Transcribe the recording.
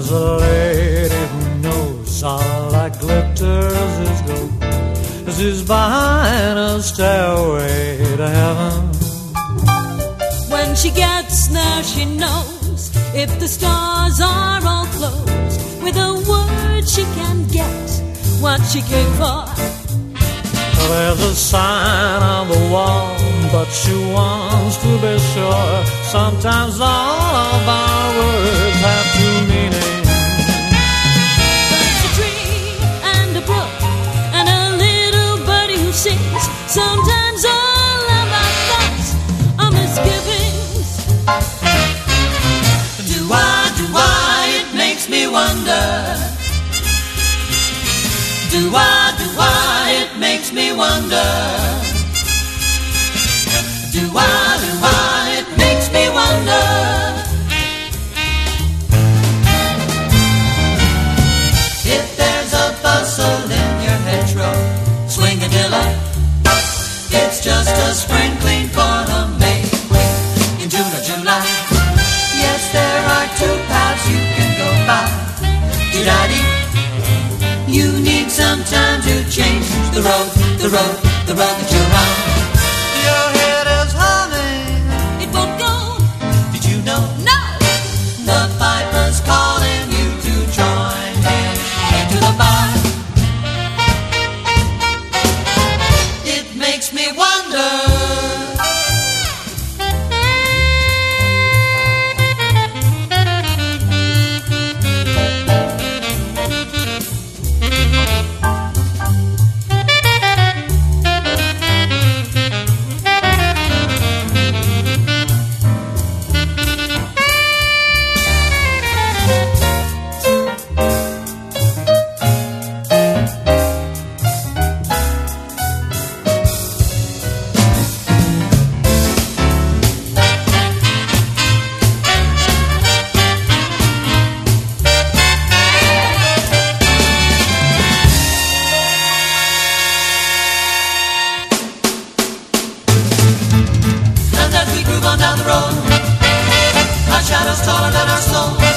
There's a lady who knows all that glitters is gold as she's buying a stairway to heaven. When she gets there, she knows if the stars are all closed, with a word she can get what she came for. There's a sign on the wall, but she wants to be sure. Sometimes all of our words have two meanings. There's a tree and a brook and a little birdie who sings. Sometimes all of our thoughts are misgivings. Do-I, it makes me wonder. Do-I, it makes me wonder. Do-I, it makes me wonder. If there's a bustle in your hedgerow, swing-a-dilla, it's just a sprinkling for the May queen in June or July. Yes, there are two paths you can go by. Do-da-dee. You need some time to change the road that you're on. Your head is humming. It won't go. Did you know? No. The piper's calling you to join him into the bar. It makes me wonder. Down the road, our shadows taller than our soul.